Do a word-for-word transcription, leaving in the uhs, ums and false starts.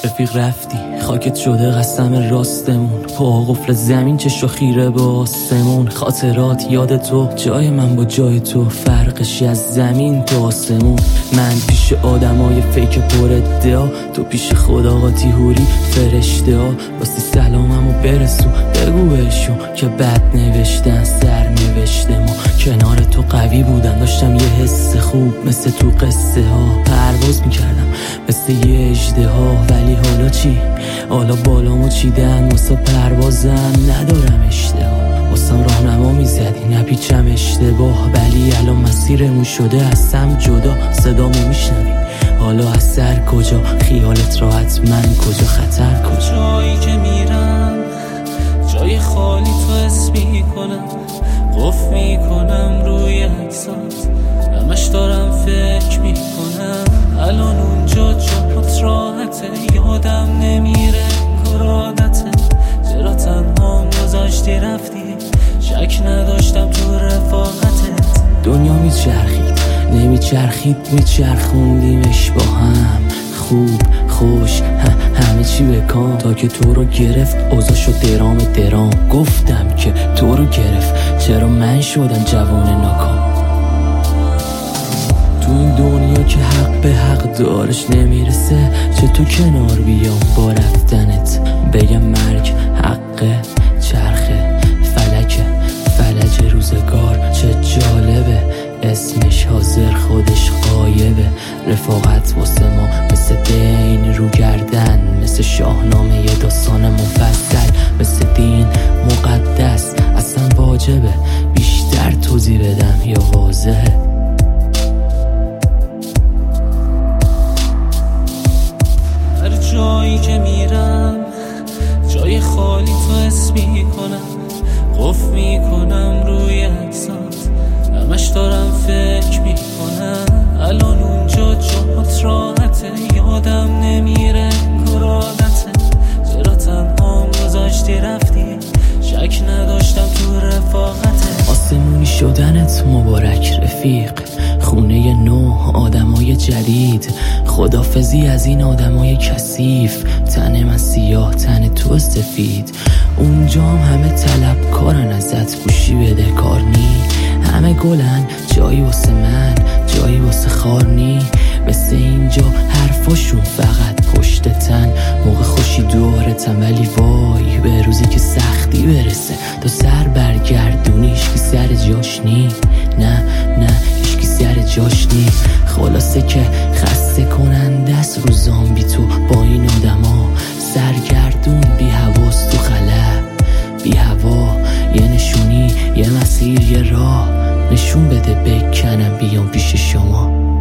رفیق رفتی خاکت شده قسم راستمون، پا قفل زمین چشو خیره به آسمون. خاطرات یاد تو، جای من با جای تو فرقشی از زمین تا آسمون. من پیش آدمای فیک پر ادعا، تو پیش خدا قاطی هوری فرشته ها. راستی سلاممو برسون بگو بهشون که بد نوشتن سر نوشته ما. کنار تو قوی بودم، داشتم یه حس خوب مثل تو قصه ها. پرواز میکردم مثل یه اژدها، ولی حالا چی؟ حالا بالامو چیدن واسه پروازم، ندارم اشتها. واسم راهنما میزدی نپیچم اشتباه، ولی الان مسیرمون شده از سم جدا. صدامو میشنوی حالا از سر کجا؟ خیالت راحت من کجا؟ خطر کجا؟ جایی که میرم جای خالی تو حس میکنم، قفل میکنم روی عکسات، همش دارم فکر میکنم. الان اونجا جات راحته، یادم نمیره کارادته. چرا تنهام گذاشتی رفتی؟ شک نداشتم تو رفاقتت. دنیا میچرخید نمیچرخید، میچرخوندیمش با هم. خوب خوش همه چی بکام، تا که تو رو گرفت اوضاع شد درام درام. گفتم که تو رو گرفت، چرا من شدم جوان ناکام؟ تو این دنیا که حق به حق دارش نمیرسه، چه تو کنار بیام با رفتنت؟ بگم مرگ حقه، چرخه فلکه، فلج روزگار چه جالبه. اسمش حاضر خودش غایبه. رفاقت واسه ما مثل دین رو گردن، مثل شاهنامه یه داستان مفصل، مثل دین مقدس اصلا واجبه. بیشتر توضیح بدم یا واضحه؟ هر جایی که میرم جای خالی تو حس میکنم، قفل میکنم روی عکسات، همش دارم فکر میکنم. الان اونجا جات راحته، یادم نمیره کارادته. چرا تنهام گذاشتی رفتی؟ شک نداشتم تو رفاقتت. آسمونی شدنت مبارک رفیق، خونه نو آدمای جدید. خدافزی از این آدمای کثیف، تن من سیاه تن تو سفید. اونجا هم همه طلبکارن ازت، گوشی بده کار نی. همه گلن جایی واسه من، جایی واسه خار نی. مثل اینجا حرفاشون فقط پشت تن، موقع خوشی دورتم، ولی وای به روزی که سختی برسه تا سر برگردونی هیچکی سر جاش نی. نه نه هیچکی سر جاش نی. خلاصه که خسته کننده است رو زامبی تو با این آدما. سرگردون بی حواس تو خلا، بی هوا یه نشونی یه مسیر یه راه. نشون بده بکنم بیام پیش شما.